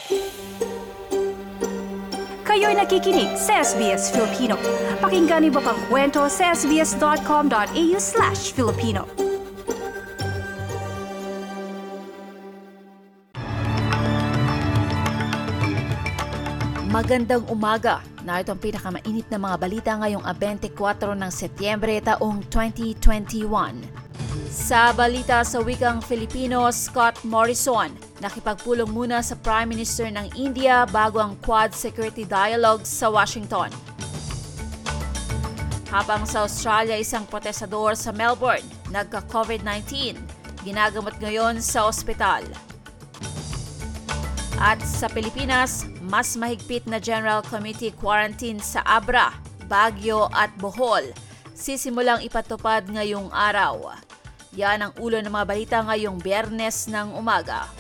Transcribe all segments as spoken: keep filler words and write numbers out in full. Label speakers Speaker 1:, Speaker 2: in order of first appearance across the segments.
Speaker 1: Kayo'y nakikinig sa S B S Filipino. Pakinggan niyo pa ang kwento sa sbs.com.au slash Filipino.
Speaker 2: Magandang umaga. Narito ang pinakamainit na mga balita ngayong twenty-four ng Setyembre taong twenty twenty-one. Sa balita sa wikang Filipino, Scott Morrison nakipagpulong muna sa Prime Minister ng India bago ang Quad Security Dialogue sa Washington. Habang sa Australia, isang protestador sa Melbourne nagka-COVID nineteen, ginagamot ngayon sa ospital. At sa Pilipinas, mas mahigpit na General Committee quarantine sa Abra, Baguio at Bohol sisimulang ipatupad ngayong araw. Yan ang ulo ng mga balita ngayong Biyernes ng umaga.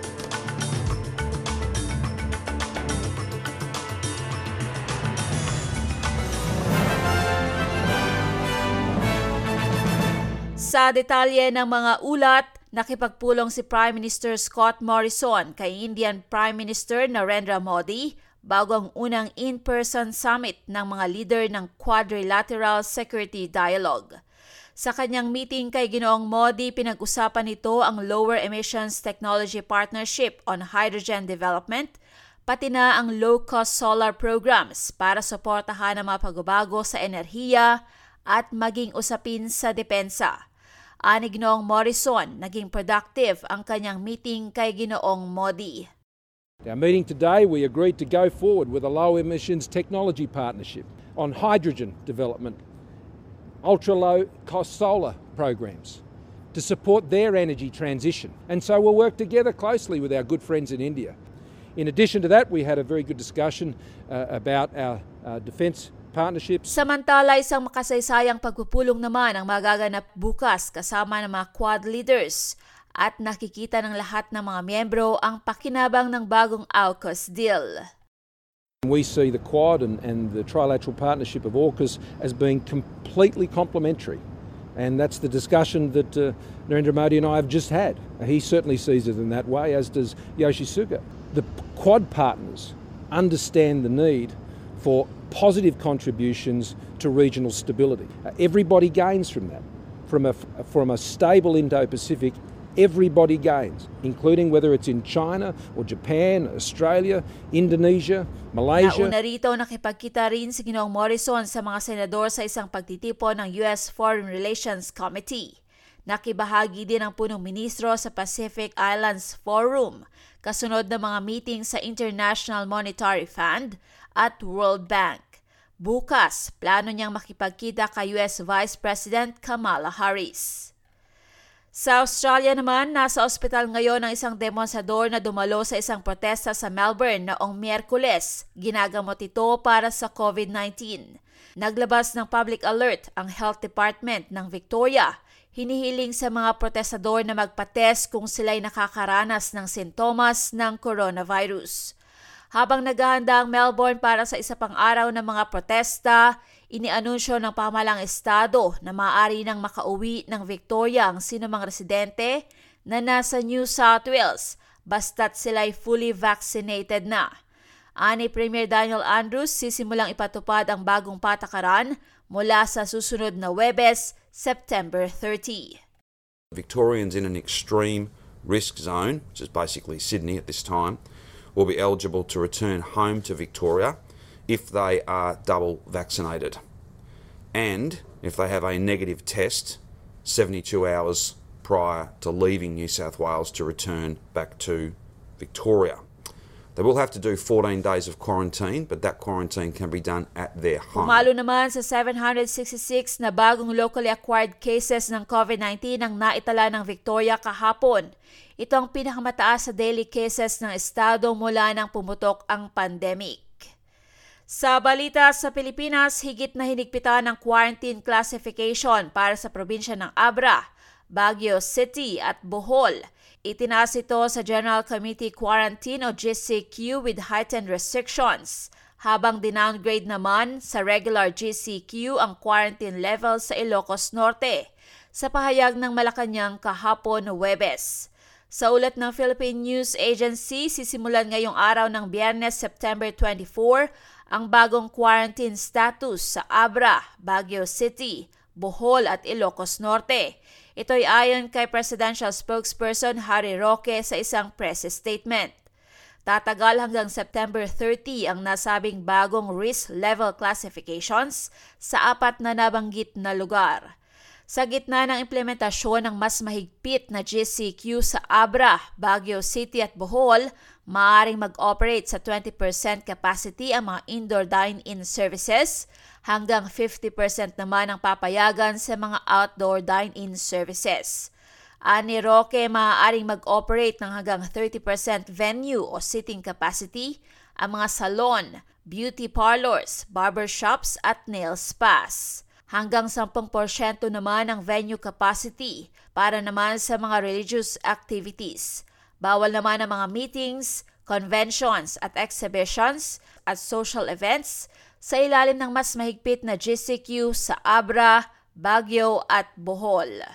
Speaker 2: Sa detalye ng mga ulat, nakipagpulong si Prime Minister Scott Morrison kay Indian Prime Minister Narendra Modi bago ang unang in-person summit ng mga leader ng Quadrilateral Security Dialogue. Sa kanyang meeting kay Ginoong Modi, pinag-usapan nito ang Lower Emissions Technology Partnership on Hydrogen Development, pati na ang low-cost solar programs para suportahan ang mga pagbabago sa enerhiya at maging usapin sa depensa. Ani Ginoong Morrison, naging productive ang kanyang meeting kay Ginoong Modi.
Speaker 3: Our meeting today, we agreed to go forward with a low emissions technology partnership on hydrogen development, ultra-low cost solar programs to support their energy transition. And so we'll work together closely with our good friends in India. In addition to that, we had a very good discussion uh, about our uh, defence partnerships.
Speaker 2: Samantala, isang makasaysayang pagpupulong naman ang magaganap bukas kasama ng mga Quad leaders at nakikita ng lahat ng mga miyembro ang pakinabang ng bagong AUKUS deal.
Speaker 3: We see the Quad and, and the trilateral partnership of AUKUS as being completely complementary, and that's the discussion that uh, Narendra Modi and I have just had. He certainly sees it in that way, as does Yoshisuga. The Quad partners understand the need for positive contributions to regional stability. Uh, everybody gains from that. From a, from a stable Indo-Pacific, everybody gains, including whether it's in China or Japan, Australia, Indonesia, Malaysia.
Speaker 2: Nauna rito, nakipagkita rin si Ginoong Morrison sa mga senador sa isang pagtitipon ng U S Foreign Relations Committee. Nakibahagi din ang punong ministro sa Pacific Islands Forum, kasunod ng mga meeting sa International Monetary Fund at World Bank. Bukas, plano niyang makipagkita kay U S Vice President Kamala Harris. Sa Australia naman, nasa ospital ngayon ang isang demonstrador na dumalo sa isang protesta sa Melbourne noong Miyerkules. Ginagamot ito para sa COVID nineteen. Naglabas ng public alert ang Health Department ng Victoria. Hinihiling sa mga protestador na magpa-test kung sila'y nakakaranas ng sintomas ng coronavirus. Habang naghahanda ang Melbourne para sa isa pang araw ng mga protesta, inianunsyo ng pamahalang estado na maaari nang makauwi ng Victoria ang sinumang residente na nasa New South Wales basta't sila'y fully vaccinated na. Ani Premier Daniel Andrews, sisimulang ipatupad ang bagong patakaran mula sa susunod na Huwebes, September thirtieth.
Speaker 4: Victorians in an extreme risk zone, which is basically Sydney at this time, will be eligible to return home to Victoria if they are double vaccinated and if they have a negative test seventy-two hours prior to leaving New South Wales to return back to Victoria. They will have to do fourteen days of quarantine, but that quarantine can be done at their home.
Speaker 2: Pumalo naman sa seven hundred sixty-six na bagong locally acquired cases ng COVID nineteen ang naitala ng Victoria kahapon. Ito ang pinakamataas sa daily cases ng estado mula nang pumutok ang pandemic. Sa balita sa Pilipinas, higit na hinigpitan ng quarantine classification para sa probinsya ng Abra, Baguio City at Bohol. Itinaas ito sa General Committee Quarantine o G C Q with heightened restrictions, habang dinowngrade naman sa regular G C Q ang quarantine level sa Ilocos Norte, sa pahayag ng Malacanang kahapon Huwebes. Sa ulat ng Philippine News Agency, sisimulan ngayong araw ng Biyernes, September twenty-four, ang bagong quarantine status sa Abra, Baguio City, Bohol at Ilocos Norte. Ito'y ayon kay Presidential Spokesperson Harry Roque sa isang press statement. Tatagal hanggang September thirty ang nasabing bagong risk level classifications sa apat na nabanggit na lugar. Sa gitna ng implementasyon ng mas mahigpit na G C Q sa Abra, Baguio City at Bohol, maaaring mag-operate sa twenty percent capacity ang mga indoor dine-in services, hanggang fifty percent naman ang papayagan sa mga outdoor dine-in services. Ani Roque, maaaring mag-operate ng hanggang thirty percent venue o sitting capacity ang mga salon, beauty parlors, barbershops at nail spas. Hanggang ten percent naman ang venue capacity para naman sa mga religious activities. Bawal naman ang mga meetings, conventions at exhibitions at social events sa ilalim ng mas mahigpit na G C Q sa Abra, Baguio at Bohol.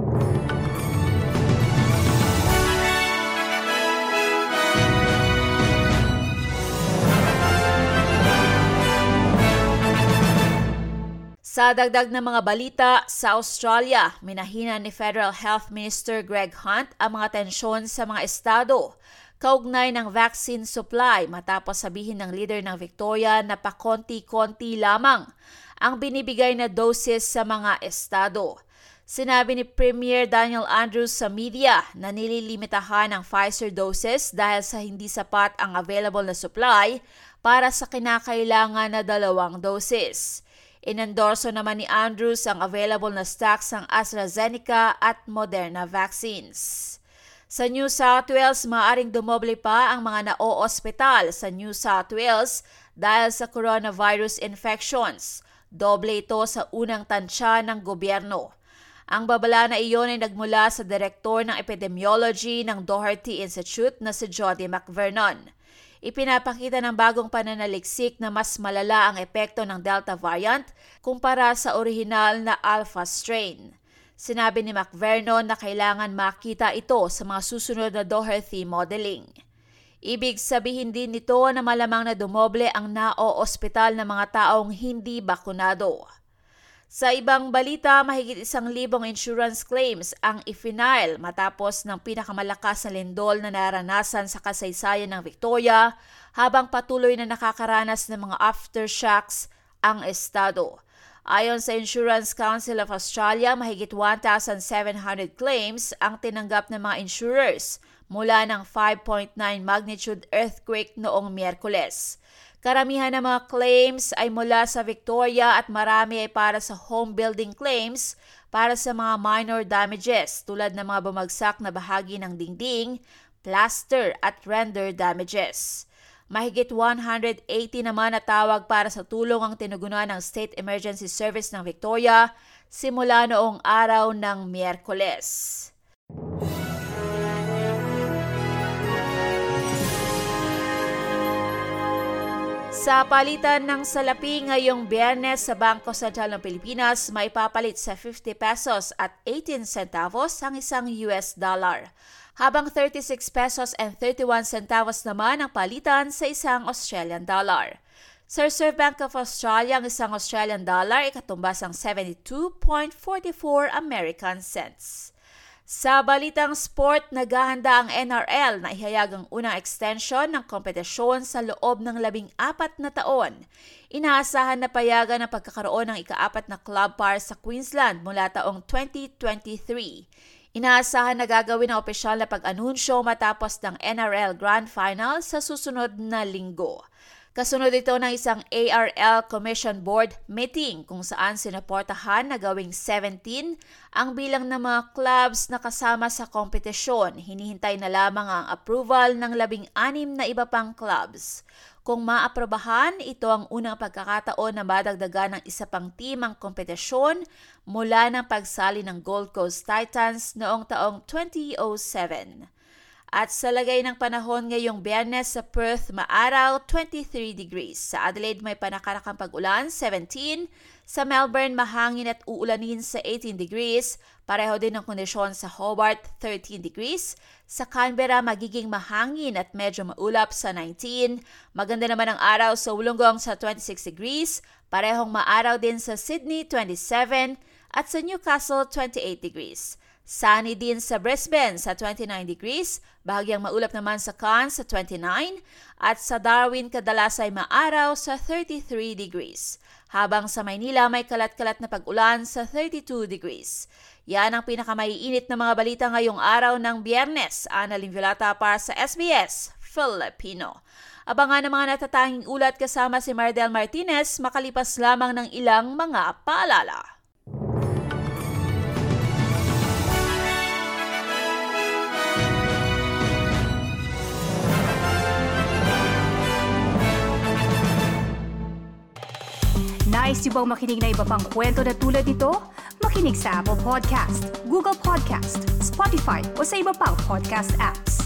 Speaker 2: Sa dagdag ng mga balita, sa Australia, minahina ni Federal Health Minister Greg Hunt ang mga tensyon sa mga estado kaugnay ng vaccine supply matapos sabihin ng leader ng Victoria na pakonti-konti lamang ang binibigay na doses sa mga estado. Sinabi ni Premier Daniel Andrews sa media na nililimitahan ang Pfizer doses dahil sa hindi sapat ang available na supply para sa kinakailangan na dalawang doses. Inendorso naman ni Andrews ang available na stocks ng AstraZeneca at Moderna vaccines. Sa New South Wales, maaaring dumoble pa ang mga na-o-ospital sa New South Wales dahil sa coronavirus infections. Doble ito sa unang tansya ng gobyerno. Ang babala na iyon ay nagmula sa direktor ng epidemiology ng Doherty Institute na si Jody McVernon. Ipinapakita ng bagong pananaliksik na mas malala ang epekto ng Delta variant kumpara sa orihinal na Alpha strain. Sinabi ni McVernon na kailangan makita ito sa mga susunod na Doherty modeling. Ibig sabihin din nito na malamang na dumoble ang na-o-ospital ng mga taong hindi bakunado. Sa ibang balita, mahigit isang libong insurance claims ang i-file matapos ng pinakamalakas na lindol na naranasan sa kasaysayan ng Victoria habang patuloy na nakakaranas ng mga aftershocks ang estado. Ayon sa Insurance Council of Australia, mahigit one thousand seven hundred claims ang tinanggap ng mga insurers mula ng five point nine magnitude earthquake noong Miyerkules. Karamihan ng mga claims ay mula sa Victoria at marami ay para sa home building claims para sa mga minor damages tulad ng mga bumagsak na bahagi ng dingding, plaster at render damages. Mahigit one hundred eighty naman na tawag para sa tulong ang tinugunan ng State Emergency Service ng Victoria simula noong araw ng Miyerkules. Sa palitan ng salapi ngayong Biyernes sa Bangko Sentral ng Pilipinas, may papalit sa fifty pesos at eighteen centavos ang isang U S dollar, habang thirty-six pesos and thirty-one centavos naman ang palitan sa isang Australian dollar. Sa Reserve Bank of Australia, ang isang Australian dollar ay katumbas ang seventy-two point four four American cents. Sa balitang sport, naghahanda ang N R L na ihayag ang unang extension ng kompetisyon sa loob ng labing apat na taon. Inaasahan na payagan ang pagkakaroon ng ikaapat na club para sa Queensland mula taong twenty twenty-three. Inaasahan na gagawin ang opisyal na pag-anunsyo matapos ng N R L Grand Final sa susunod na linggo. Kasunod ito ng isang A R L Commission Board meeting kung saan sinuportahan na gawing seventeen ang bilang ng mga clubs na kasama sa kompetisyon. Hinihintay na lamang ang approval ng labing anim na iba pang clubs. Kung maaprobahan, ito ang unang pagkakataon na madagdagan ng isa pang team ang kompetisyon mula ng pagsali ng Gold Coast Titans noong taong twenty oh seven. At sa lagay ng panahon ngayong Biyernes sa Perth, maaraw, twenty-three degrees. Sa Adelaide may panakarakang pag-ulan, seventeen. Sa Melbourne, mahangin at uulanin sa eighteen degrees. Pareho din ang kondisyon sa Hobart, thirteen degrees. Sa Canberra, magiging mahangin at medyo maulap sa nineteen. Maganda naman ang araw sa Wollongong sa twenty-six degrees. Parehong maaraw din sa Sydney, twenty-seven. At sa Newcastle, twenty-eight degrees. Sunny din sa Brisbane sa twenty-nine degrees, bahagyang maulap naman sa Cairns sa twenty-nine, at sa Darwin kadalas ay maaraw sa thirty-three degrees. Habang sa Maynila may kalat-kalat na pag-ulan sa thirty-two degrees. Yan ang pinakamaiinit na mga balita ngayong araw ng Biyernes. Annalyn Violata para sa S B S Filipino. Abangan ang mga natatanging ulat kasama si Mardel Martinez makalipas lamang ng ilang mga paalala.
Speaker 1: Nice yung bang makinig na iba pang kwento na tulad ito? Makinig sa Apple Podcast, Google Podcast, Spotify o sa iba pang podcast apps.